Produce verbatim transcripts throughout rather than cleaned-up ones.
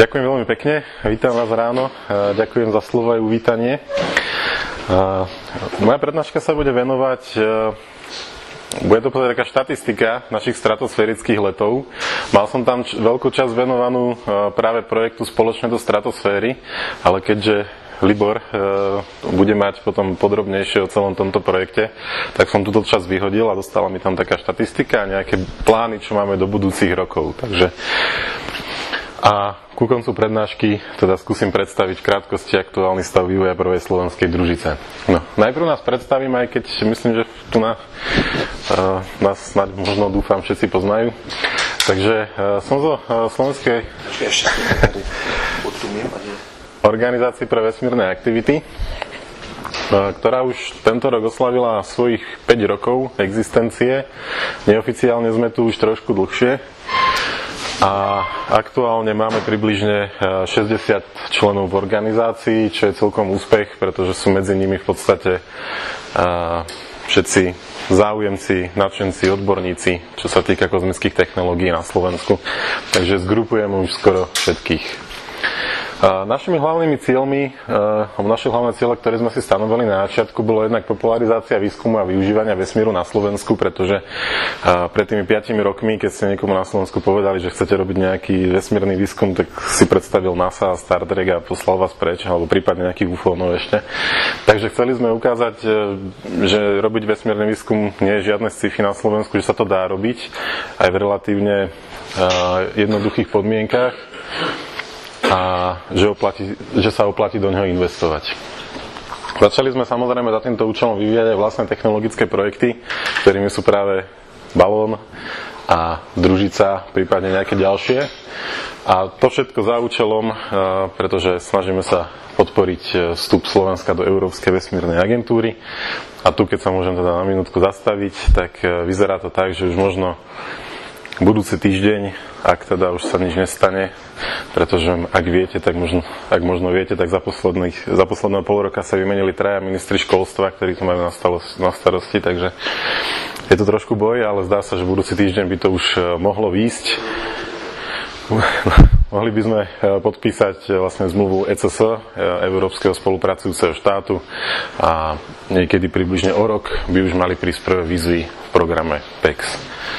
Ďakujem veľmi pekne, vítam vás ráno, ďakujem za slovo aj uvítanie. Moja prednáška sa bude venovať, bude to taká štatistika našich stratosférických letov. Mal som tam veľkú časť venovanú práve projektu Spoločne do stratosféry, ale keďže Libor e, bude mať potom podrobnejšie o celom tomto projekte, tak som túto časť vyhodil a dostala mi tam taká štatistika a nejaké plány, čo máme do budúcich rokov. Takže a ku koncu prednášky teda skúsim predstaviť v krátkosti aktuálny stav vývoja prvej slovenskej družice. No, najprv nás predstavím, aj keď myslím, že tu na, uh, nás snáď možno dúfam všetci poznajú. Takže uh, som zo uh, slovenskej organizácii pre vesmírne aktivity, uh, ktorá už tento rok oslavila svojich päť rokov existencie. Neoficiálne sme tu už trošku dlhšie. A aktuálne máme približne šesťdesiat členov v organizácii, čo je celkom úspech, pretože sú medzi nimi v podstate všetci záujemci, nadšenci, odborníci, čo sa týka kozmických technológií na Slovensku. Takže zgrupujeme už skoro všetkých. Našimi hlavnými cieľmi, naše hlavné ciele, ktoré sme si stanovili na začiatku, bolo jednak popularizácia výskumu a využívania vesmíru na Slovensku, pretože pred tými piatimi rokmi, keď ste niekomu na Slovensku povedali, že chcete robiť nejaký vesmírny výskum, tak si predstavil NASA a Star Trek a poslal vás preč, alebo prípadne nejakých ufónov ešte. Takže chceli sme ukázať, že robiť vesmírny výskum nie je žiadne sci-fi na Slovensku, že sa to dá robiť aj v relatívne jednoduchých podmienkách. A že, oplatí, že sa oplatí do neho investovať. Začali sme samozrejme za týmto účelom vyvíjať aj vlastné technologické projekty, ktorými sú práve balón a družica, prípadne nejaké ďalšie. A to všetko za účelom, pretože snažíme sa podporiť vstup Slovenska do Európskej vesmírnej agentúry. A tu, keď sa môžem teda na minútku zastaviť, tak vyzerá to tak, že už možno budúci týždeň, ak teda už sa nič nestane, pretože ak viete, tak možno, ak možno viete, tak za, za posledného pol roka sa vymenili traja ministri školstva, ktorí to majú na, starosti, na starosti, takže je to trošku boj, ale zdá sa, že budúci týždeň by to už mohlo výjsť. Mohli by sme podpísať vlastne zmluvu E C S, Európskeho spolupracujúceho štátu, a niekedy približne o rok by už mali prísť prvé výzvy v programe P E X.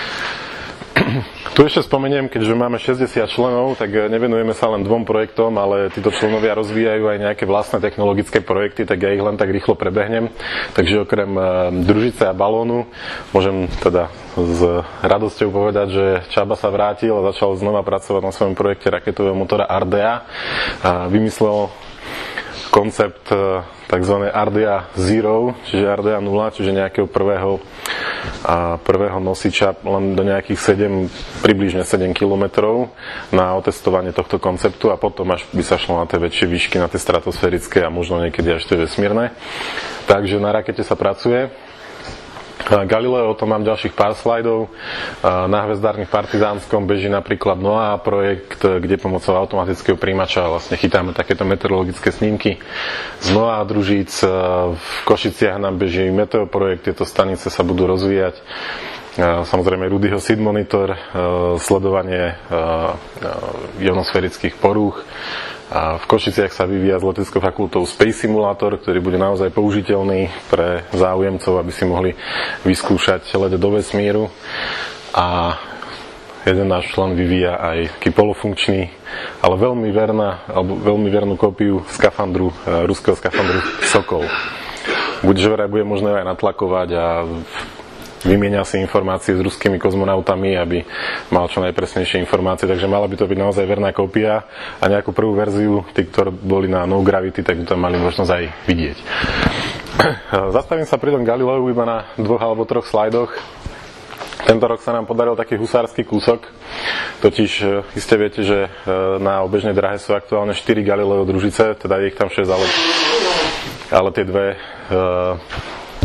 Tu ešte spomeniem, keďže máme šesťdesiat členov, tak nevenujeme sa len dvom projektom, ale títo členovia rozvíjajú aj nejaké vlastné technologické projekty, tak ja ich len tak rýchlo prebehnem. Takže okrem družice a balónu môžem teda s radosťou povedať, že Čaba sa vrátil a začal znova pracovať na svojom projekte raketového motora Ardea. A vymyslel koncept tzv. Ardea Zero, čiže Ardea nula, čiže nejakého prvého, a prvého nosiča len do nejakých sedem, približne sedem kilometrov na otestovanie tohto konceptu, a potom až by sa šlo na tie väčšie výšky, na tie stratosférické a možno niekedy až tie vesmírne. Takže na rakete sa pracuje. Galileo, o tom mám ďalších pár slajdov. Na hvezdárni v Partizánskom beží napríklad NOAA projekt, kde pomocou automatického príjimača vlastne chytáme takéto meteorologické snímky z NOAA družíc. V Košiciach nám beží Meteo projekt, tieto stanice sa budú rozvíjať. Samozrejme Rudyho Seed Monitor, sledovanie ionosférických porúch. A v Košiciach sa vyvíja s leteckou fakultou Space Simulator, ktorý bude naozaj použiteľný pre záujemcov, aby si mohli vyskúšať let do vesmíru. A jeden náš člen vyvíja aj taký polofunkčný, ale veľmi verná, alebo veľmi vernú kópiu skafandru, ruského skafandru Sokol. Buďže vraj bude možné aj natlakovať a vymieňa si informácie s ruskými kozmonautami, aby mal čo najpresnejšie informácie, takže mala by to byť naozaj verná kópia, a nejakú prvú verziu, tí, ktorí boli na No Gravity, tak by to mali možnosť aj vidieť. Zastavím sa pri tom Galileu iba na dvoch alebo troch slajdoch. Tento rok sa nám podaril taký husársky kúsok, totiž iste viete, že na obežnej dráhe sú aktuálne štyri Galileo družice, teda je ich tam šesť, ale, ale tie dve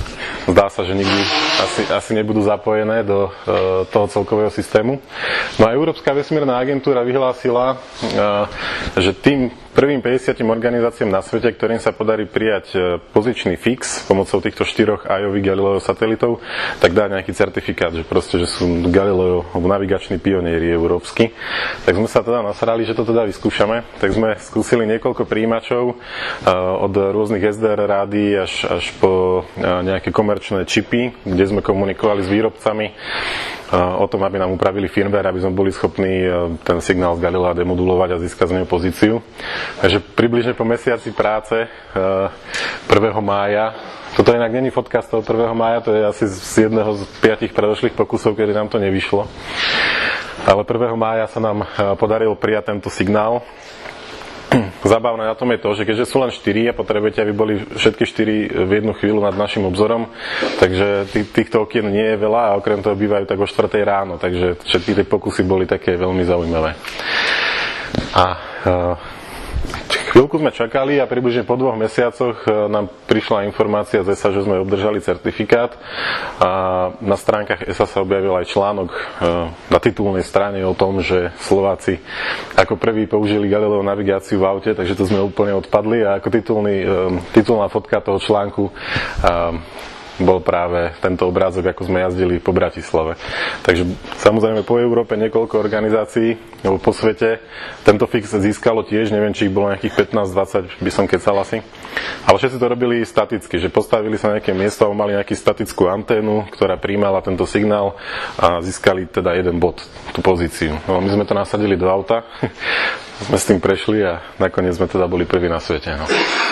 zdá sa, že nikdy asi, asi nebudú zapojené do toho celkového systému. No a Európska vesmírna agentúra vyhlásila, že tým prvým päťdesiatim organizáciám na svete, ktorým sa podarí prijať pozičný fix pomocou týchto štyroch í ó vých Galileo satelitov, tak dá nejaký certifikát, že proste, že sú Galileo navigační pionieri európsky. Tak sme sa teda nasrali, že to teda vyskúšame. Tak sme skúsili niekoľko príjimačov od rôznych es dé er rádií až, až po nejaké komerčné čipy, kde sme komunikovali s výrobcami o tom, aby nám upravili firmware, aby sme boli schopní ten signál z Galilea demodulovať a získať z neho pozíciu. Takže približne po mesiaci práce prvého mája, toto inak není fotka z toho prvého mája, to je asi z jedného z piatich predošlých pokusov, kedy nám to nevyšlo. Ale prvého mája sa nám podarilo prijať tento signál. Zabavné na tom je to, že keďže sú len štyri a potrebujete, aby boli všetky štyri v jednu chvíľu nad našim obzorom, takže tých, týchto okien nie je veľa a okrem toho bývajú tak o štvrtej ráno, takže všetky tie pokusy boli také veľmi zaujímavé. A chvíľku sme čakali a približne po dvoch mesiacoch nám prišla informácia z es á, že sme obdržali certifikát a na stránkach es á sa objavil aj článok na titulnej strane o tom, že Slováci ako prví použili Galileo navigáciu v aute, takže to sme úplne odpadli a ako titulný, titulná fotka toho článku bol práve tento obrázok, ako sme jazdili po Bratislave. Takže samozrejme po Európe niekoľko organizácií, alebo po svete, tento fix získalo tiež, neviem, či ich bolo nejakých pätnásť dvadsať, by som kecal asi. Ale všetci to robili staticky, že postavili sa na nejaké miesto a mali nejakú statickú anténu, ktorá prijímala tento signál a získali teda jeden bod, tú pozíciu. No, my sme to nasadili do auta, sme s tým prešli a nakoniec sme teda boli prví na svete. No.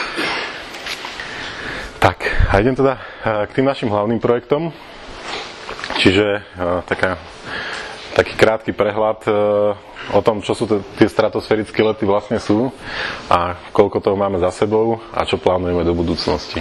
Tak, a idem teda k tým našim hlavným projektom. Čiže taká, taký krátky prehľad o tom, čo sú tie stratosférické lety vlastne sú a koľko toho máme za sebou a čo plánujeme do budúcnosti.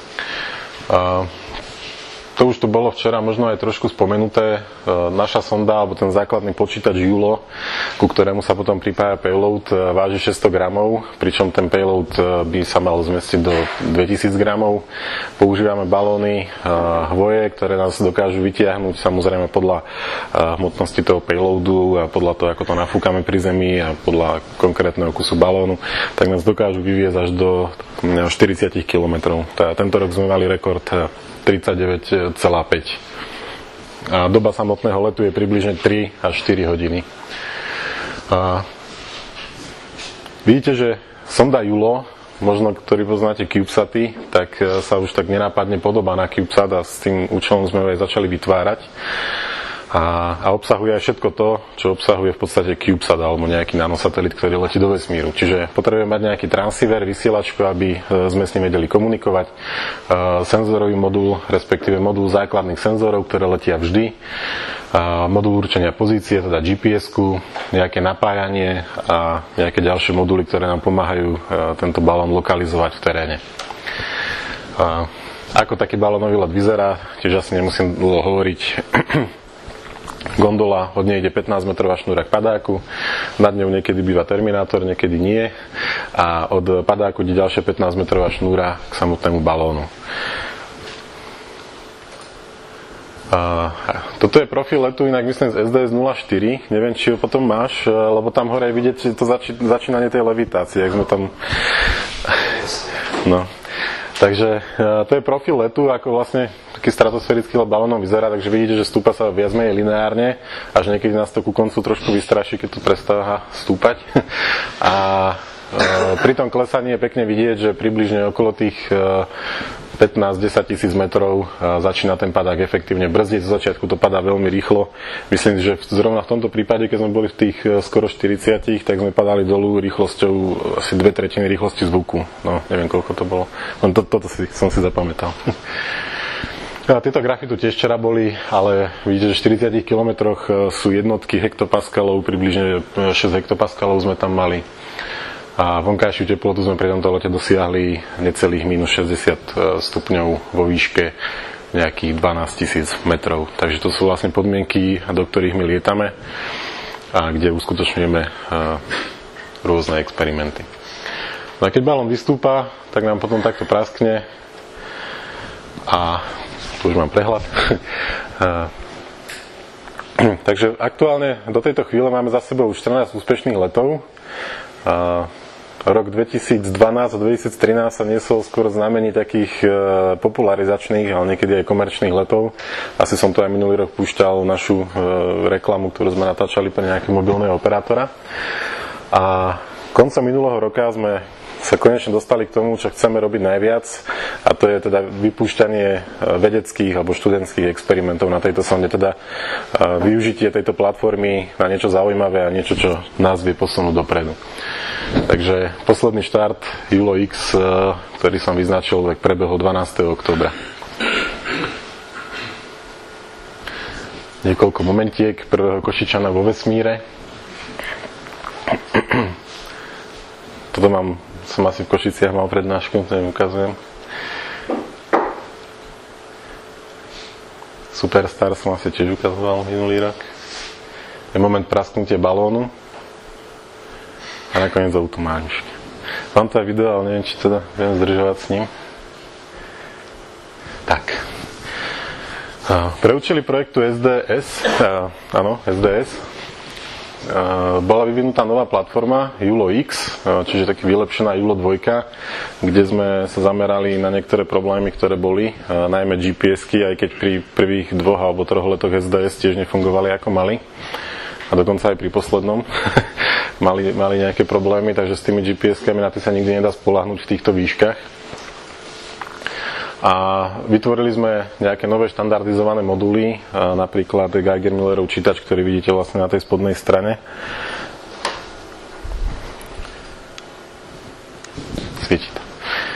To už tu bolo včera možno aj trošku spomenuté. Naša sonda, alebo ten základný počítač Julo, ku ktorému sa potom pripája payload, váži šesťsto gramov, pričom ten payload by sa mal zmestiť do dvetisíc gramov. Používame balóny, hvoje, ktoré nás dokážu vytiahnuť samozrejme podľa hmotnosti toho payloadu a podľa toho, ako to nafúkame pri Zemi a podľa konkrétneho kusu balónu, tak nás dokážu vyviezť až do štyridsať kilometrov. Tento rok sme mali rekord tridsaťdeväť celá päť. A doba samotného letu je približne tri až štyri hodiny. A vidíte, že sonda Julo, možno ktorí poznáte CubeSaty, tak sa už tak nenápadne podobá na CubeSat a s tým účelom sme ho aj začali vytvárať. A, a obsahuje aj všetko to, čo obsahuje v podstate CubeSat alebo nejaký nanosatelit, ktorý letí do vesmíru. Čiže potrebujeme mať nejaký transceiver, vysielačku, aby sme s ním vedeli komunikovať. Senzorový modul, respektíve modul základných senzorov, ktoré letia vždy. Modul určenia pozície, teda gé pé esku, nejaké napájanie a nejaké ďalšie moduly, ktoré nám pomáhajú tento balón lokalizovať v teréne. Ako taký balónový let vyzerá, tiež asi nemusím dlho hovoriť. Gondola, od nej ide pätnásť metrová šnúra k padáku, nad ňou niekedy býva terminátor, niekedy nie a od padáku ide ďalšia pätnásť metrová šnúra k samotnému balónu. A toto je profil letu, inak myslím z es dé es nula štyri, neviem, či ho potom máš, lebo tam hore je vidieť to zači- začínanie tej levitácie, ak sme tam... No. Takže to je profil letu, ako vlastne taký stratosférický let balónom vyzerá, takže vidíte, že stúpa sa viac menej lineárne, až niekedy nás to ku koncu trošku vystraší, keď tu prestáva stúpať. A e, pri tom klesaní je pekne vidieť, že približne okolo tých e, pätnásť až desať tisíc metrov e, začína ten padák efektívne brzdiť. Z začiatku to padá veľmi rýchlo. Myslím, že zrovna v tomto prípade, keď sme boli v tých e, skoro štyridsiatich, tak sme padali dolu rýchlosťou asi dve tretiny rýchlosti zvuku. No, neviem, koľko to bolo. Len to, toto si, som si zapamätal. A tieto grafy tu tiež včera boli, ale vidíte, že v štyridsiatich kilometroch sú jednotky hektopaskalov, približne šesť hektopaskalov sme tam mali. A vonkajšiu teplotu sme pri tomto lete dosiahli necelých minus šesťdesiat stupňov vo výške nejakých dvanásť tisíc metrov. Takže to sú vlastne podmienky, do ktorých my lietame a kde uskutočňujeme rôzne experimenty. No a keď balón vystúpa, tak nám potom takto praskne a to už mám prehľad. Takže aktuálne do tejto chvíle máme za sebou štrnásť úspešných letov. Rok dvetisícdvanásť a dvetisíctrinásť sa niesol skôr znamení takých popularizačných, ale niekedy aj komerčných letov. Asi som to aj minulý rok púšťal našu reklamu, ktorú sme natáčali pre nejakého mobilného operátora. A koncom minulého roka sme sa konečne dostali k tomu, čo chceme robiť najviac, a to je teda vypúšťanie vedeckých alebo študentských experimentov na tejto sonde, teda využitie tejto platformy na niečo zaujímavé a niečo, čo nás vie posunúť dopredu. Takže posledný štart Julo X, ktorý som vyznačil, tak prebehol dvanásteho októbra. Niekoľko momentiek prvého Košičana vo vesmíre. Toto mám, som asi v Košiciach mal prednášku, to im ukazujem. Superstar som asi tiež ukazoval minulý rok. Je moment prasknutia balónu. A nakoniec autománičky. Mám to aj video, ale neviem, či teda viem zdržovať s ním. Tak. Pre účely projektu es dé es, áno, es dé es, bola vyvinutá nová platforma Julo X, čiže taký vylepšená Julo dva, kde sme sa zamerali na niektoré problémy, ktoré boli, najmä gé pé esky, aj keď pri prvých dvoch alebo troch letoch es dé es tiež nefungovali ako mali. A dokonca aj pri poslednom mali, mali nejaké problémy, takže s tými gé pé eskami na tie sa nikdy nedá spoľahnúť v týchto výškach. A vytvorili sme nejaké nové štandardizované moduly, napríklad Geiger-Millerov čítač, ktorý vidíte vlastne na tej spodnej strane. Svieti to.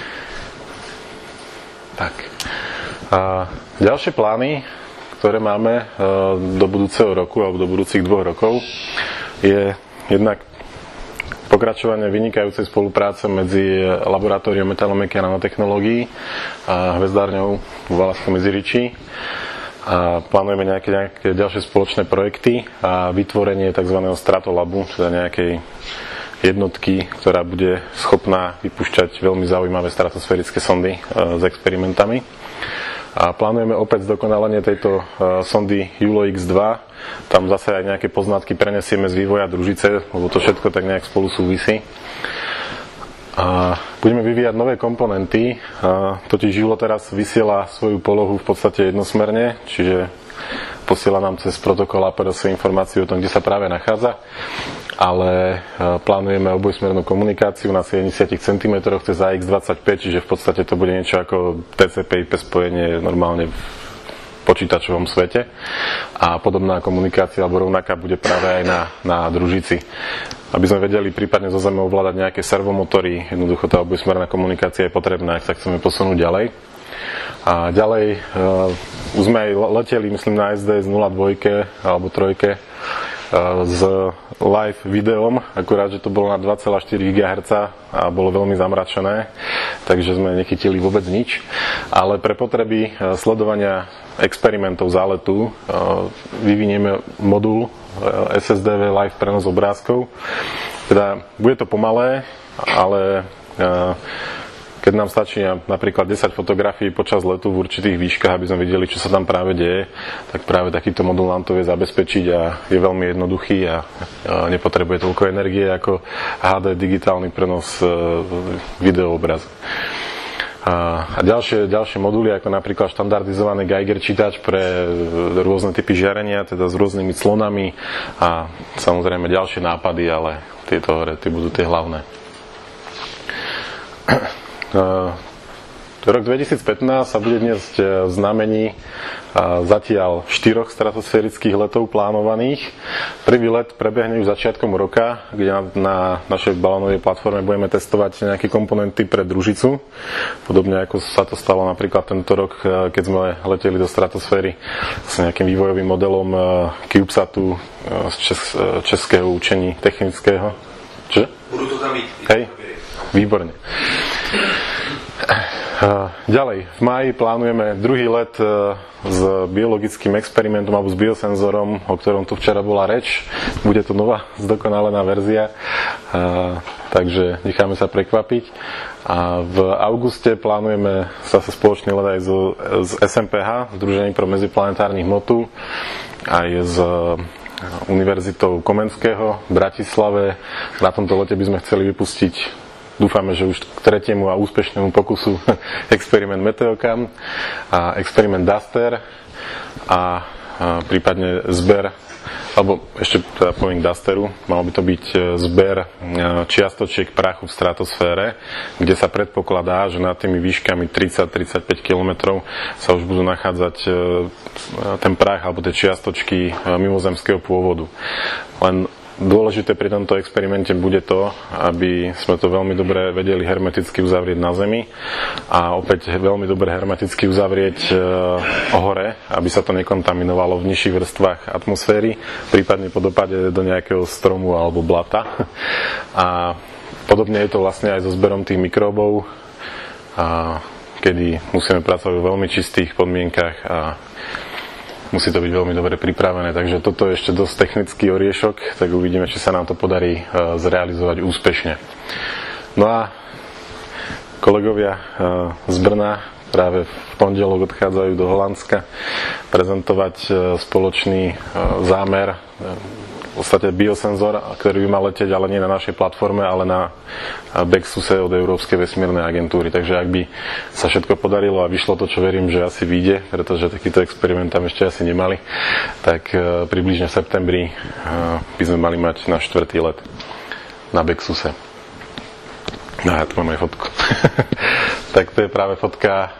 Tak. A ďalšie plány, ktoré máme do budúceho roku alebo do budúcich dvoch rokov, je jednak pokračovanie vynikajúcej spolupráce medzi laboratóriom metalomeky a nanotechnológií a hvezdárňou v Valašskom Meziríčí. A plánujeme nejaké, nejaké ďalšie spoločné projekty a vytvorenie tzv. Stratolabu, teda nejakej jednotky, ktorá bude schopná vypúšťať veľmi zaujímavé stratosférické sondy s experimentami. A plánujeme opäť zdokonalenie tejto uh, sondy Julo X dva. Tam zase aj nejaké poznatky prenesieme z vývoja družice, lebo to všetko tak nejak spolu súvisí. A budeme vyvíjať nové komponenty. A totiž Julo teraz vysiela svoju polohu v podstate jednosmerne, čiže posiela nám cez protokol á pé er es informáciu o tom, kde sa práve nachádza. Ale plánujeme obojsmernú komunikáciu na sedemdesiat centimetrov cez á iks dvadsaťpäť, čiže v podstate to bude niečo ako té cé pé í pé spojenie normálne v počítačovom svete. A podobná komunikácia alebo rovnaká bude práve aj na, na družici. Aby sme vedeli prípadne zo Zeme ovládať nejaké servomotory, jednoducho tá obojsmerná komunikácia je potrebná, ak sa chceme posunúť ďalej. A ďalej, uh, už sme aj leteli, myslím, na es dé es nula dva alebo tri s live videom, akurát, že to bolo na dva celé štyri gigahertza a bolo veľmi zamračené, takže sme nechytili vôbec nič. Ale pre potreby sledovania experimentov záletu vyvinieme modul es es dé vé live prenos obrázkov. Teda bude to pomalé, ale keď nám stačí napríklad desať fotografií počas letu v určitých výškach, aby sme videli, čo sa tam práve deje, tak práve takýto modul nám to vie zabezpečiť a je veľmi jednoduchý a nepotrebuje toľko energie ako há dé digitálny prenos videoobrazu. A ďalšie, ďalšie moduly, ako napríklad štandardizovaný Geiger čítač pre rôzne typy žiarenia, teda s rôznymi clonami a samozrejme ďalšie nápady, ale tieto hore, tie budú tie hlavné. Uh, rok dvetisícpätnásť sa bude dnes v znamení uh, zatiaľ štyroch stratosférických letov plánovaných. Prvý let prebehne už začiatkom roka, kde na, na našej balónovej platforme budeme testovať nejaké komponenty pre družicu. Podobne ako sa to stalo napríklad tento rok, uh, keď sme leteli do stratosféry s nejakým vývojovým modelom uh, CubeSatu uh, z čes- uh, českého učení technického. Čo? Budú to tam byť. Hej, výborne. Ďalej, v máji plánujeme druhý let s biologickým experimentom alebo s biosenzorom, o ktorom tu včera bola reč. Bude to nová, zdokonalená verzia, takže necháme sa prekvapiť. A v auguste plánujeme zase spoločný let aj z, z es em pé há, Združením pro medziplanetárnych hmotu, aj s Univerzitou Komenského v Bratislave. Na tomto lete by sme chceli vypustiť, dúfame, že už k tretiemu a úspešnému pokusu experiment Meteocam a experiment Duster a, a prípadne zber, alebo ešte teda poviem k Dusteru, mal by to byť zber čiastočiek prachu v stratosfére, kde sa predpokladá, že nad tými výškami tridsať až tridsaťpäť kilometrov sa už budú nachádzať ten prach alebo tie čiastočky mimozemského pôvodu. Len dôležité pri tomto experimente bude to, aby sme to veľmi dobre vedeli hermeticky uzavrieť na Zemi a opäť veľmi dobre hermeticky uzavrieť e, hore, aby sa to nekontaminovalo v nižších vrstvách atmosféry, prípadne po dopade do nejakého stromu alebo blata. A podobne je to vlastne aj so zberom tých mikróbov, a kedy musíme pracovať v veľmi čistých podmienkach a musí to byť veľmi dobre pripravené, takže toto je ešte dosť technický oriešok, tak uvidíme, či sa nám to podarí zrealizovať úspešne. No a kolegovia z Brna práve v pondelok odchádzajú do Holandska prezentovať spoločný zámer, v podstate biosenzor, ktorý by mal letieť, ale nie na našej platforme, ale na Bexuse od Európskej vesmírnej agentúry. Takže ak by sa všetko podarilo a vyšlo to, čo verím, že asi vyjde, pretože takýto experiment tam ešte asi nemali, tak približne v septembri by sme mali mať náš štvrtý let na Bexuse. No ja tu mám aj fotku. Tak to je práve fotka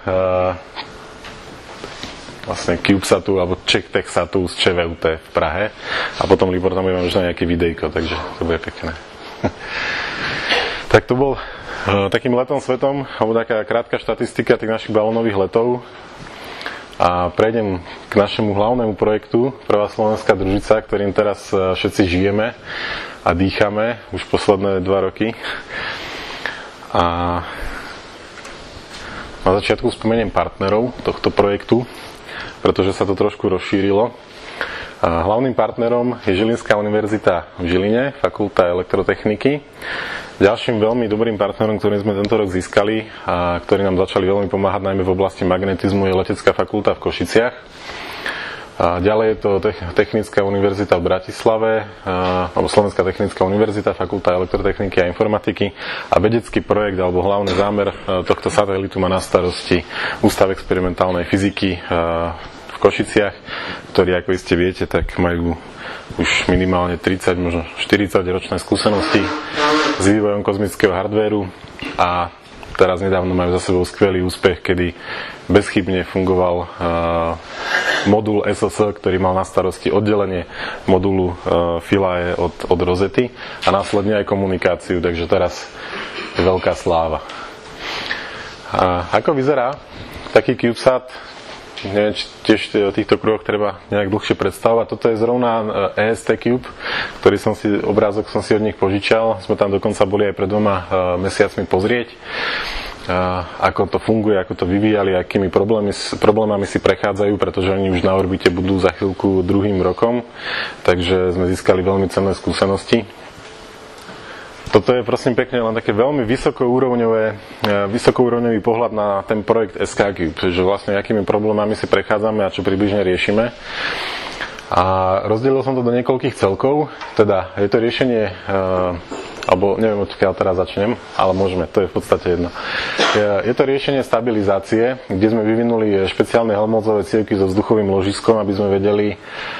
vlastne CubeSatu alebo CzechTechSatu z ČVUT v Prahe a potom Libor tam bude možno nejaké videjko, takže to bude pekné. Tak to bol uh, takým letom svetom, alebo taká krátka štatistika tých našich balónových letov a prejdem k našemu hlavnému projektu Prvá slovenská družica, ktorým teraz uh, všetci žijeme a dýchame už posledné dva roky. A na začiatku spomeniem partnerov tohto projektu, pretože sa to trošku rozšírilo. A hlavným partnerom je Žilinská univerzita v Žiline, Fakulta elektrotechniky. Ďalším veľmi dobrým partnerom, ktorým sme tento rok získali a ktorí nám začali veľmi pomáhať najmä v oblasti magnetizmu, je Letecká fakulta v Košiciach. A ďalej je to Technická univerzita v Bratislave, alebo Slovenská technická univerzita, Fakulta elektrotechniky a informatiky a vedecký projekt alebo hlavný zámer tohto satelitu má na starosti Ústav experimentálnej fyziky v Košiciach, ktorí, ako iste viete, tak majú už minimálne tridsať, možno štyridsať ročné skúsenosti s vývojom kozmického hardvéru a teraz nedávno majú za sebou skvelý úspech, kedy bezchybne fungoval uh, modul es es, ktorý mal na starosti oddelenie modulu uh, Philae od, od rozety a následne aj komunikáciu, takže teraz je veľká sláva. A ako vyzerá taký CubeSat? Neviem, či tiež v týchto kruhoch treba nejak dlhšie predstavovať. Toto je zrovna é es té Cube, ktorý som si, obrázok som si od nich požičal. Sme tam dokonca boli aj pred dvoma mesiacmi pozrieť, ako to funguje, ako to vyvíjali, akými problémy, problémami si prechádzajú, pretože oni už na orbite budú za chvíľku druhým rokom, takže sme získali veľmi cenné skúsenosti. Toto je prosím pekne len také veľmi vysokourovňové, vysokourovňový pohľad na ten projekt es ká Cube, že vlastne akými problémami si prechádzame a čo približne riešime. A rozdelil som to do niekoľkých celkov, teda je to riešenie, alebo neviem, odkiaľ teraz začnem, ale môžeme, to je v podstate jedno. Je to riešenie stabilizácie, kde sme vyvinuli špeciálne helmholtzové cievky so vzduchovým ložiskom, aby sme vedeli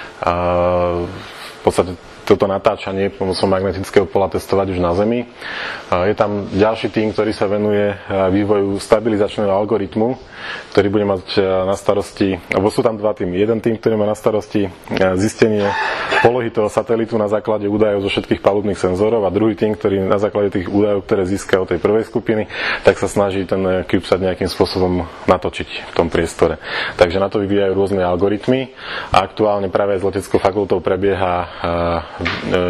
v podstate toto natáčanie pomocou magnetického pola testovať už na Zemi. Je tam ďalší tím, ktorý sa venuje vývoju stabilizačného algoritmu, ktorý bude mať na starosti, alebo sú tam dva týmy. Jeden tím, ktorý má na starosti zistenie polohy toho satelitu na základe údajov zo všetkých palubných senzorov a druhý tím, ktorý na základe tých údajov, ktoré získa od tej prvej skupiny, tak sa snaží ten CubeSat nejakým spôsobom natočiť v tom priestore. Takže na to vyvíjajú rôzne algoritmy a aktuálne práve s Leteckou fakultou prebieha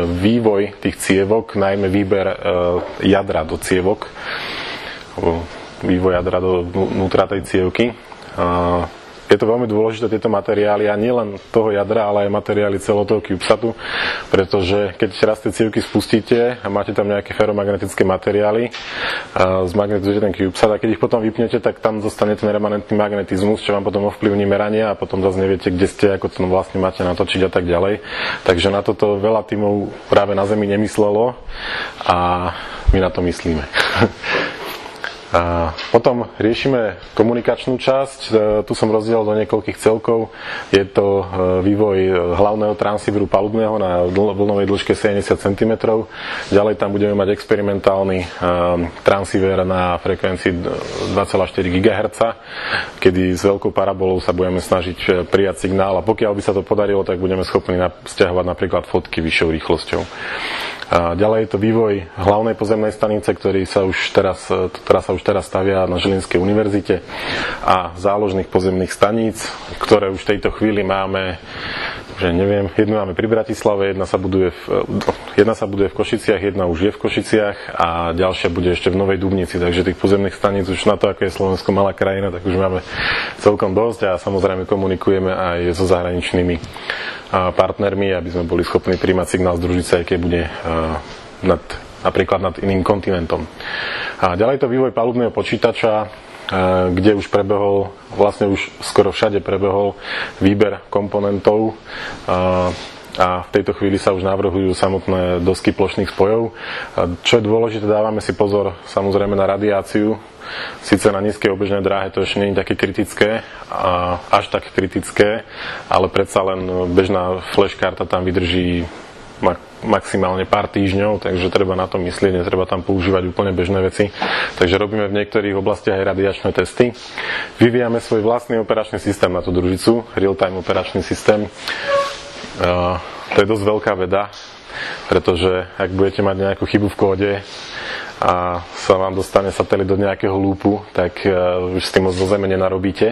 vývoj tých cievok, najmä výber jadra do cievok. vývoj jadra do vnútra tej cievky. Je to veľmi dôležité, tieto materiály, a nielen toho jadra, ale aj materiály celého toho CubeSatu, pretože keď raz tie cievky spustíte a máte tam nejaké feromagnetické materiály, zmagnetizujete ten CubeSat a keď ich potom vypnete, tak tam zostane ten remanentný magnetizmus, čo vám potom ovplyvní merania a potom zase neviete, kde ste, ako to vlastne máte natočiť a tak ďalej. Takže na toto veľa tímov práve na Zemi nemyslelo a my na to myslíme. A potom riešime komunikačnú časť, tu som rozdielal do niekoľkých celkov. Je to vývoj hlavného transceiveru palubného na vlnovej dĺžke sedemdesiat centimetrov. Ďalej tam budeme mať experimentálny transceiver na frekvencii dva celé štyri gigahertza, kedy s veľkou parabolou sa budeme snažiť prijať signál a pokiaľ by sa to podarilo, tak budeme schopní stiahovať napríklad fotky vyššou rýchlosťou. A ďalej je to vývoj hlavnej pozemnej stanice, ktorý sa už teraz, ktorá sa už teraz stavia na Žilinskej univerzite, a záložných pozemných staníc, ktoré už v tejto chvíli máme, že neviem, jednu máme pri Bratislave, jedna sa buduje v, jedna sa buduje v Košiciach, jedna už je v Košiciach a ďalšia bude ešte v Novej Dubnici, takže tých pozemných staníc už na to, ako je Slovensko malá krajina, tak už máme celkom dosť a samozrejme komunikujeme aj so zahraničnými partnermi, aby sme boli schopní príjmať signál z družice, aj keď bude nad, napríklad nad iným kontinentom. A ďalej to vývoj palubného počítača, kde už prebehol, vlastne už skoro všade prebehol výber komponentov a v tejto chvíli sa už navrhujú samotné dosky plošných spojov. Čo je dôležité, dávame si pozor samozrejme na radiáciu. Sice na nízkej obežnej dráhe to ešte nie je také kritické, až tak kritické, ale predsa len bežná flashkarta tam vydrží maximálne pár týždňov, takže treba na to myslieť, netreba tam používať úplne bežné veci. Takže robíme v niektorých oblastiach aj radiačné testy. Vyvíjame svoj vlastný operačný systém na tú družicu, real-time operačný systém. Uh, to je dosť veľká veda, pretože ak budete mať nejakú chybu v kóde a sa vám dostane satelit do nejakého lúpu, tak uh, už s tým moc zo Zeme nenarobíte.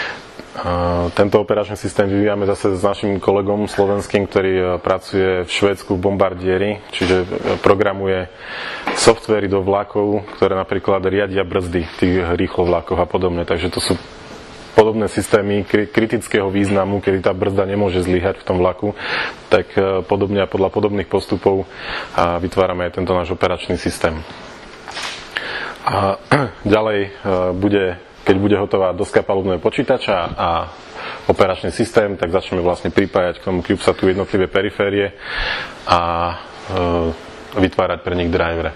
Uh, tento operačný systém vyvíjame zase s našim kolegom slovenským, ktorý uh, pracuje v Švédsku v Bombardieri, čiže uh, programuje softvery do vlakov, ktoré napríklad riadia brzdy v tých rýchlovlákoch a podobne. Takže to sú podobné systémy kritického významu, kedy tá brzda nemôže zlyhať v tom vlaku, tak uh, podobne a podľa podobných postupov uh, vytvárame aj tento náš operačný systém. A ďalej uh, bude Keď bude hotová doska palubného počítača a operačný systém, tak začneme vlastne pripájať k tomu CubeSatu jednotlivé periférie a e, vytvárať pre nich drivere.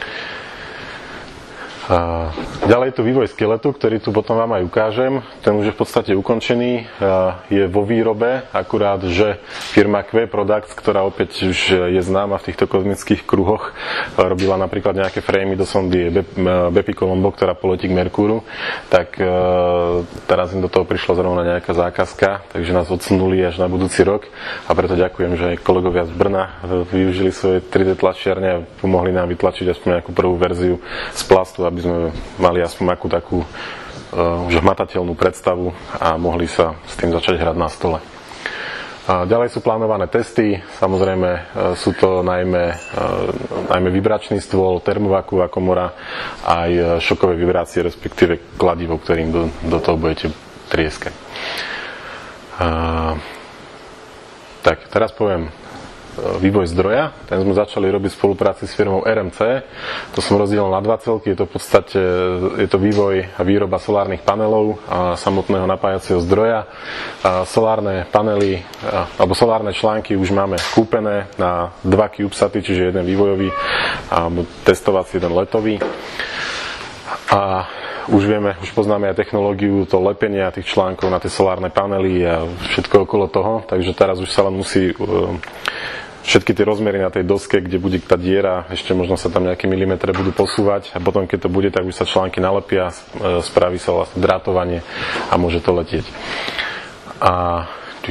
A ďalej je tu vývoj skeletu, ktorý tu potom vám aj ukážem. Ten už je v podstate ukončený, je vo výrobe, akurát, že firma Q Products, ktorá opäť už je známa v týchto kozmických kruhoch, robila napríklad nejaké framey do sondy Bepi Colombo, ktorá poletí k Merkúru, tak teraz im do toho prišla zrovna nejaká zákazka, takže nás odsunuli až na budúci rok a preto ďakujem, že aj kolegovia z Brna využili svoje tri dé tlačiarne a pomohli nám vytlačiť aspoň nejakú prvú verziu z plastu, aby sme mali aspoň akú takú uh, už hmatateľnú predstavu a mohli sa s tým začať hrať na stole. A ďalej sú plánované testy, samozrejme uh, sú to najmä, uh, najmä vibračný stôl, termovakuová komora a aj uh, šokové vibrácie, respektíve kladivo, ktorým do, do toho budete trieskať. Uh, tak, teraz poviem vývoj zdroja. Ten sme začali robiť v spolupráci s firmou er em cé. To som rozdielal na dva celky. Je to v podstate je to vývoj a výroba solárnych panelov a samotného napájacieho zdroja. A solárne panely a, alebo solárne články už máme kúpené na dva CubeSaty, čiže jeden vývojový a testovací, jeden letový. A už vieme, už poznáme aj technológiu to lepenia tých článkov na tie solárne panely a všetko okolo toho, takže teraz už sa len musí všetky tie rozmery na tej doske, kde bude tá diera, ešte možno sa tam nejaké milimetre budú posúvať a potom keď to bude, tak už sa články nalepia, spraví sa vlastne drátovanie a môže to letieť. A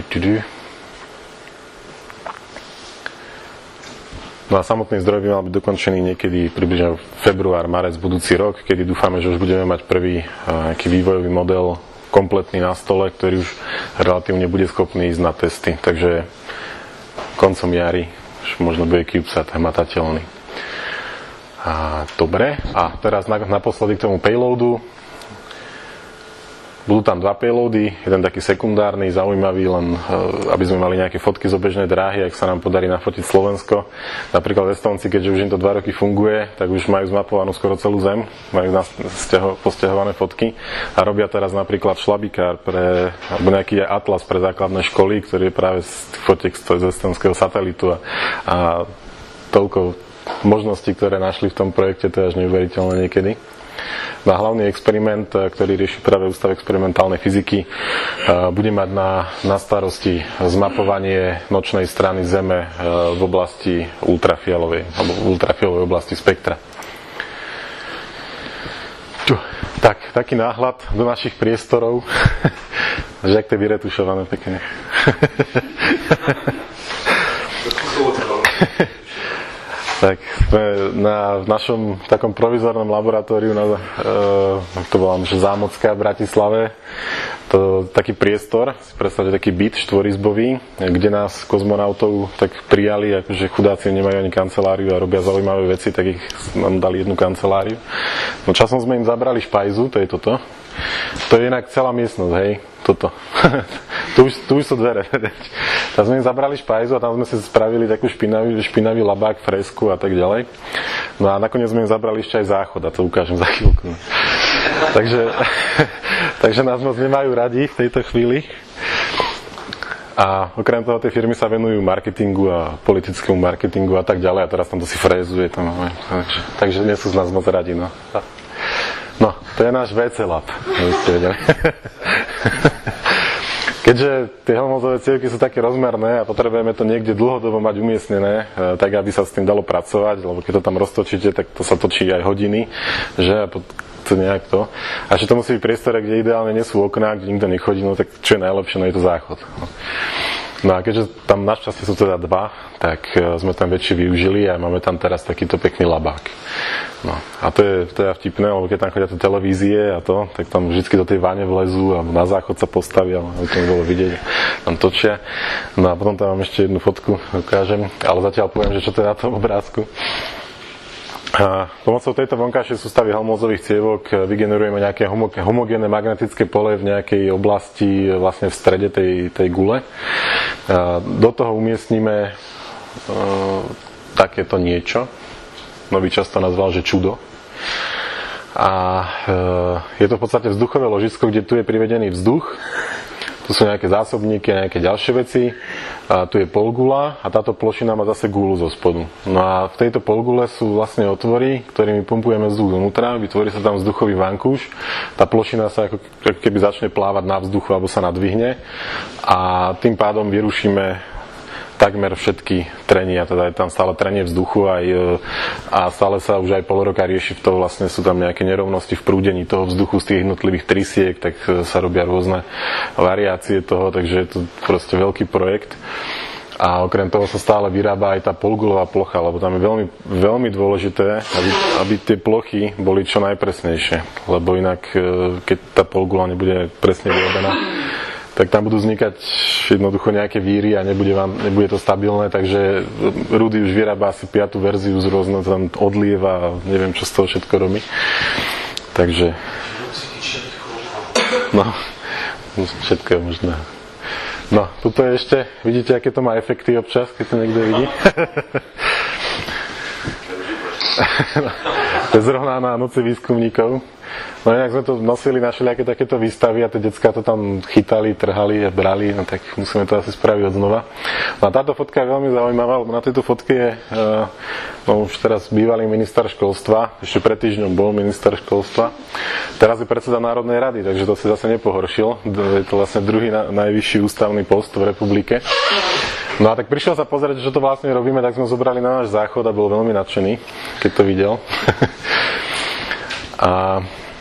no a samotný zdroj by mal byť dokončený niekedy približne február, marec budúci rok, kedy dúfame, že už budeme mať prvý nejaký vývojový model kompletný na stole, ktorý už relatívne bude schopný ísť na testy. Takže koncom jary už možno bude CubeSat hmatateľný. A, dobre, a teraz naposledy k tomu payloadu. Budú tam dva payloady, jeden taký sekundárny, zaujímavý, len aby sme mali nejaké fotky z obežnej dráhy, ak sa nám podarí nafotiť Slovensko. Napríklad Estónci, keďže už im to dva roky funguje, tak už majú zmapovanú skoro celú zem, majú posťahované fotky a robia teraz napríklad šlabikár pre, alebo nejaký atlas pre základné školy, ktorý je práve z fotiek z estónskeho satelitu a, a toľko možností, ktoré našli v tom projekte, to je až neuveriteľné niekedy. Na hlavný experiment, ktorý rieši práve Ústav experimentálnej fyziky, bude mať na, na starosti zmapovanie nočnej strany Zeme v oblasti ultrafialovej, alebo v ultrafialovej oblasti spektra. Tak, taký náhľad do našich priestorov, že ak to je vyretušované pekne. Tak sme na, v našom takom provizornom laboratóriu, na, e, to bola že Zámocká v Bratislave, to taký priestor, si predstavte taký byt štvorizbový, kde nás kozmonautov tak prijali, akože chudáci nemajú ani kanceláriu a robia zaujímavé veci, tak ich nám dali jednu kanceláriu. No časom sme im zabrali špajzu, to je toto. To je inak celá miestnosť, hej, toto. tu, už, tu už sú dvere. Tam sme im zabrali špajzu a tam sme si spravili takú špinavý, špinavý labák, fresku a tak ďalej. No a nakoniec sme im zabrali ešte aj záchod a to ukážem za chvíľku. takže, takže nás moc nemajú radi v tejto chvíli. A okrem toho tie firmy sa venujú marketingu a politickému marketingu a tak ďalej a teraz tam to si frézuje. Tam, takže, takže nie sú z nás moc radi, no. No, to je náš vé cé lab. Keďže tie helmholtzové cievky sú také rozmerné a potrebujeme to niekde dlhodobo mať umiestnené, tak aby sa s tým dalo pracovať, lebo keď to tam roztočíte, tak to sa točí aj hodiny, že to nejak to. A že to musí byť priestore, kde ideálne nie sú okná, kde nikto nechodí, no tak čo je najlepšie, no je to záchod. No a keďže tam našťastie sú teda dva, tak sme tam väčšie využili a máme tam teraz takýto pekný labák. No a to je, to je vtipné, lebo keď tam chodia tie televízie a to, tak tam vždy do tej vane vlezú a na záchod sa postavia, aby to nebolo vidieť, tam točia. No a potom tam mám ešte jednu fotku, ukážem, ale zatiaľ poviem, že čo to je na tom obrázku. A pomocou tejto vonkajšej sústavy helmholtzových cievok vygenerujeme nejaké homogénne magnetické pole v nejakej oblasti vlastne v strede tej, tej gule. A do toho umiestnime uh, takéto niečo. Nový čas to nazval, že čudo. A uh, je to v podstate vzduchové ložisko, kde tu je privedený vzduch. Tu sú nejaké zásobníky a nejaké ďalšie veci. A tu je polgula a táto plošina má zase gulu zo spodu. No a v tejto polgule sú vlastne otvory, ktorými pumpujeme vzduch dovnútra, vytvorí sa tam vzduchový vankúš. Tá plošina sa ako keby začne plávať na vzduchu alebo sa nadvihne a tým pádom vyrušíme takmer všetky trenia, teda je tam stále trenie vzduchu aj, a stále sa už aj pol roka rieši v toho, vlastne sú tam nejaké nerovnosti v prúdení toho vzduchu z tých jednotlivých trysiek, tak sa robia rôzne variácie toho, takže je to proste veľký projekt. A okrem toho sa stále vyrába aj tá polgulová plocha, lebo tam je veľmi, veľmi dôležité, aby, aby tie plochy boli čo najpresnejšie, lebo inak, keď tá polgula nebude presne vyrobená, tak tam budú vznikať jednoducho nejaké víry a nebude, vám, nebude to stabilné, takže Rudy už vyrába asi piatú verziu z rôzneho tam odlieva a neviem, čo z toho všetko robí. Takže no, všetko je možné. No, tuto je ešte, vidíte, aké to má efekty občas, keď to niekto vidí? To je zrovna na noci výskumníkov. No inak sme to nosili na všelijaké takéto výstavy a tie decká to tam chytali, trhali a brali, no tak musíme to asi spraviť od znova. No a táto fotka je veľmi zaujímavá, lebo na tejto fotke je no už teraz bývalý minister školstva, ešte pred týždňom bol minister školstva, teraz je predseda Národnej rady, takže to si zase nepohoršil, je to vlastne druhý na, najvyšší ústavný post v republike. No a tak prišiel sa pozrieť, čo to vlastne robíme, tak sme zobrali na náš záchod a bol veľmi nadšený, keď to videl. A,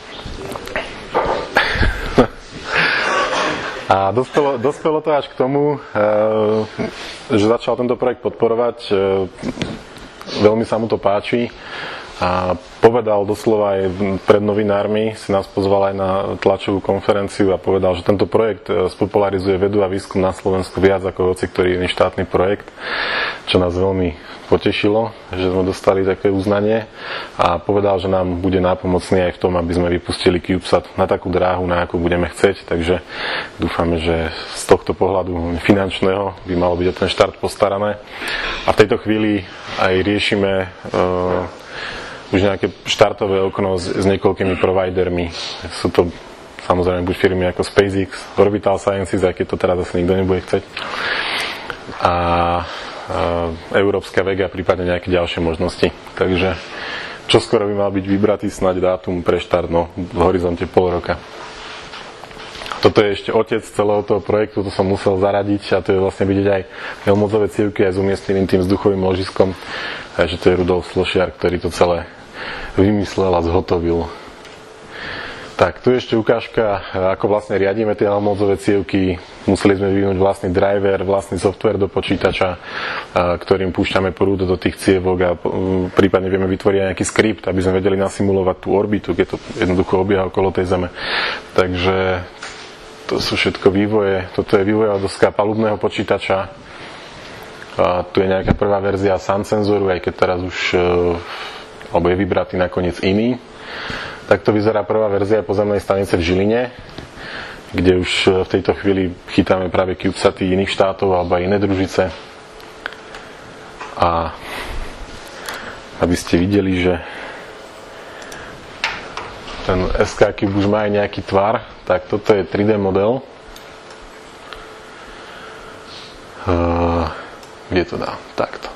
a dospelo, dospelo to až k tomu, že začal tento projekt podporovať, veľmi sa mu to páči a povedal doslova aj pred novinármi, si nás pozval aj na tlačovú konferenciu a povedal, že tento projekt spopularizuje vedu a výskum na Slovensku viac ako hoci ktorý iný štátny projekt, čo nás veľmi potešilo, že sme dostali také uznanie a povedal, že nám bude nápomocný aj v tom, aby sme vypustili CubeSat na takú dráhu, na akú budeme chceť, takže dúfame, že z tohto pohľadu finančného by malo byť ten štart postarané. A v tejto chvíli aj riešime uh, už nejaké štartové okno s, s niekoľkými providermi. Sú to samozrejme buď firmy ako SpaceX, Orbital Sciences, aj keď to teraz asi nikto nebude chceť. A Európska Vega, prípadne nejaké ďalšie možnosti. Takže čoskoro by mal byť vybratý snáď dátum pre štart, no v horizonte pol roka. Toto je ešte otec celého toho projektu, to som musel zaradiť a to je vlastne vidieť aj helmholtzové cievky aj s umiestneným tým vzduchovým ložiskom, a že to je Rudolf Slošiar, ktorý to celé vymyslel a zhotovil. Tak, tu je ešte ukážka, ako vlastne riadíme tie helmholtzové cievky. Museli sme vyvinúť vlastný driver, vlastný software do počítača, ktorým púšťame prúd do tých cievok a prípadne vieme vytvoriť nejaký skript, aby sme vedeli nasimulovať tú orbitu, keď to jednoducho obieha okolo tej Zeme. Takže to sú všetko vývoje. Toto je vývojová doska palubného počítača. A tu je nejaká prvá verzia Sun senzoru, aj keď teraz už alebo je vybratý nakoniec iný. Takto vyzerá prvá verzia pozemnej stanice v Žiline, kde už v tejto chvíli chytáme práve CubeSaty iných štátov alebo aj iné družice. A aby ste videli, že ten es ká Cube už má aj nejaký tvar, tak toto je tri dé model. Uh, kde to dá? Takto.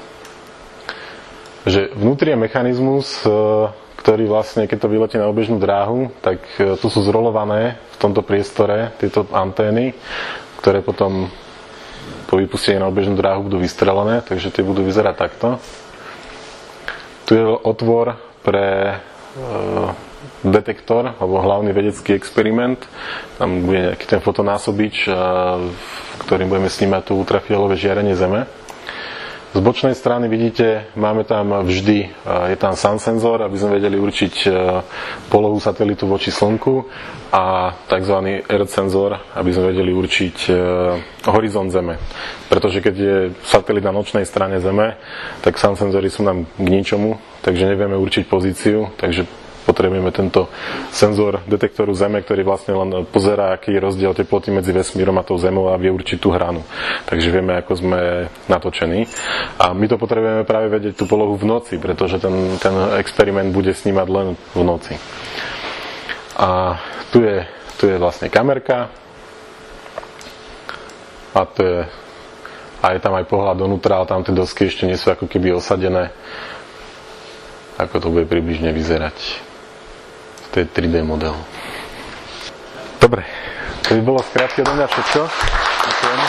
Že vnútri je mechanizmus, uh, ktorý vlastne, keď to vyletí na obežnú dráhu, tak tu sú zrolované v tomto priestore tieto antény, ktoré potom po vypustení na obežnú dráhu budú vystrelené, takže tie budú vyzerať takto. Tu je otvor pre e, detektor, alebo hlavný vedecký experiment. Tam bude nejaký ten fotonásobič, e, ktorým budeme snímať to ultrafialové žiarenie Zeme. Z bočnej strany vidíte, máme tam vždy, je tam Sun senzor, aby sme vedeli určiť polohu satelitu voči Slnku a tzv. Earth senzor, aby sme vedeli určiť horizont Zeme. Pretože keď je satelit na nočnej strane Zeme, tak Sun senzory sú nám k ničomu, takže nevieme určiť pozíciu, takže potrebujeme tento senzor detektoru Zeme, ktorý vlastne len pozerá, aký je rozdiel teploty medzi vesmírom a tou Zemou a vie určiť tú hranu. Takže vieme, ako sme natočení. A my to potrebujeme práve vedieť tú polohu v noci, pretože ten, ten experiment bude snímať len v noci. A tu je, tu je vlastne kamerka. A to je, a je tam aj pohľad donútra, ale tam tie dosky ešte nie sú ako keby osadené. Ako to bude približne vyzerať. To je tri dé model. Dobre, to by bolo skrátke do mňa všetko. Ďakujem.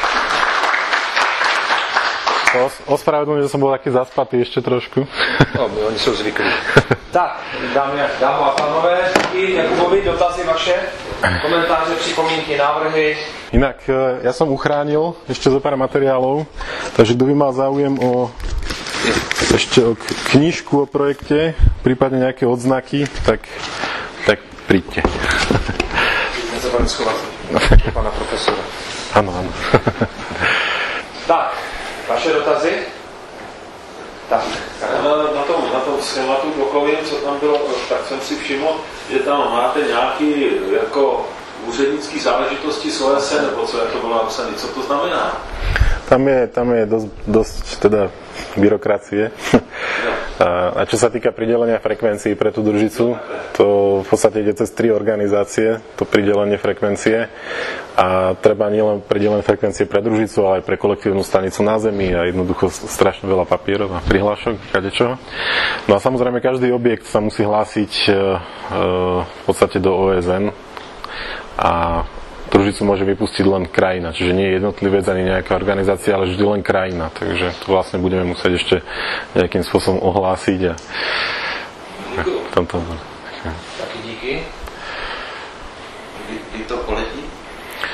Os- ospravedlňujem, že som bol taký zaspatý ešte trošku. No, oni jsou zvyklí. Tak, dámy, dámy a pánové, i Jakubovi, dotazy vaše, komentáře, připomínky, návrhy. Inak, ja som uchránil ešte zo pár materiálov, takže kto by mal záujem o ešte o knižku o projekte, prípadne nejaké odznaky, tak, tak príďte. Môžete sa schovať pána profesora. Áno, áno. Tak, vaše dotazy? Tak. Na tom, na tom schématu blokovým, co tam bylo, tak jsem si všiml, že tam máte nějaký jako úřednický záležitosti z O S N, nebo co, jak to bylo napsané, co to znamená? Tam je, tam je dosť, dosť teda byrokracie. A, a čo sa týka pridelenia frekvencií pre tú družicu, to v podstate ide cez tri organizácie, to pridelenie frekvencie. A treba nielen pridelené frekvencie pre družicu, ale aj pre kolektívnu stanicu na Zemi a jednoducho strašne veľa papierov a prihlášok, kadečo. No a samozrejme každý objekt sa musí hlásiť e, e, v podstate do O S N a družicu môže vypustiť len krajina, čiže nie jednotlivec ani nejaká organizácia, ale vždy len krajina. Takže to vlastne budeme musieť ešte nejakým spôsobom ohlásiť. A... Tomto... Taky díky. Kdy, kdy to poletí?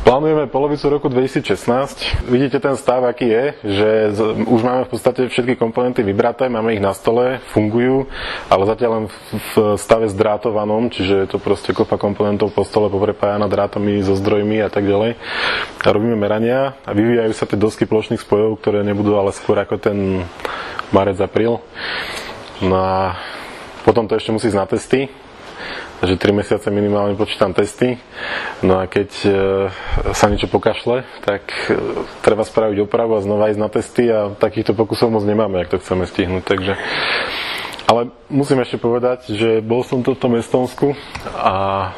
Plánujeme polovicu roku dvetisícšestnásť. Vidíte ten stav, aký je, že z, už máme v podstate všetky komponenty vybraté, máme ich na stole, fungujú, ale zatiaľ len v, v stave zdrátovanom, čiže je to proste kopa komponentov po stole poprepájana drátami so zdrojmi a tak ďalej. A robíme merania a vyvíjajú sa tie dosky plošných spojov, ktoré nebudú ale skôr ako ten marec, apríl. No a potom to ešte musí ísť na testy. Takže tri mesiace minimálne počítam testy. No a keď e, sa niečo pokašle, tak e, treba spraviť opravu a znova ísť na testy a takýchto pokusov moc nemáme, ak to chceme stihnúť. Takže... Ale musím ešte povedať, že bol som to v tom Estonsku a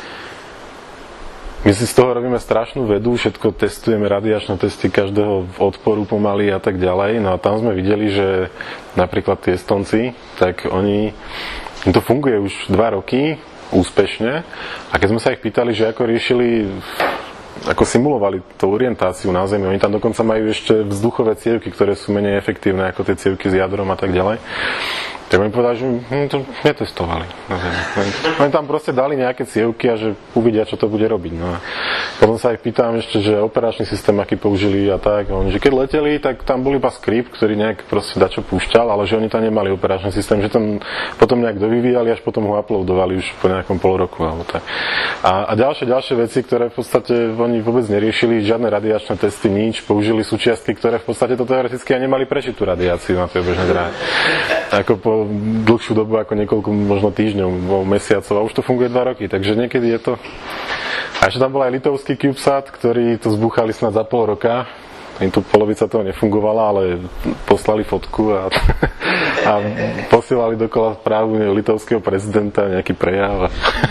my si z toho robíme strašnú vedu, všetko testujeme, radiačné testy každého odporu pomaly a tak ďalej. No a tam sme videli, že napríklad tí Estonci, tak oni, im to funguje už dva roky, úspešne. A keď sme sa ich pýtali, že ako riešili, ako simulovali tú orientáciu na Zemi, oni tam dokonca majú ešte vzduchové cievky, ktoré sú menej efektívne ako tie cievky s jadrom a tak ďalej. Tak oni povedali, že hm, to netestovali na Zemi. Oni tam proste dali nejaké cievky a že uvidia, čo to bude robiť. No a potom sa ich pýtam ešte, že operačný systém, aký použili a tak. A oni, že keď leteli, tak tam bol iba skript, ktorý nejak proste dačo púšťal, ale že oni tam nemali operačný systém, že tam potom nejak dovyvíjali, až potom ho uploadovali už po nejakom pol roku alebo tak. A, a ďalšie, ďalšie veci, ktoré v podstate oni vôbec neriešili, žiadne radiačné testy, nič, použili súčiastky, ktoré v podstate to teoreticky aj nemali prežiť tú radiáciu na tej obežnej dráhe. Ako po dlhšiu dobu, ako niekoľko možno týždňov, mesiacov a už to funguje dva roky, takže niekedy je to... A ešte tam bol aj litovský CubeSat, ktorý to zbúchali snad za pol roka. Im tu polovica toho nefungovala, ale poslali fotku a, a posielali dokola správu litovského prezidenta, nejaký prejav. A...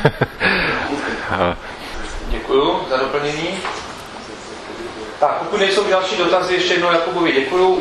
Děkuju za doplnění. Tak, pokud nejsou další dotazy, ještě jednou Jakubovi děkuju.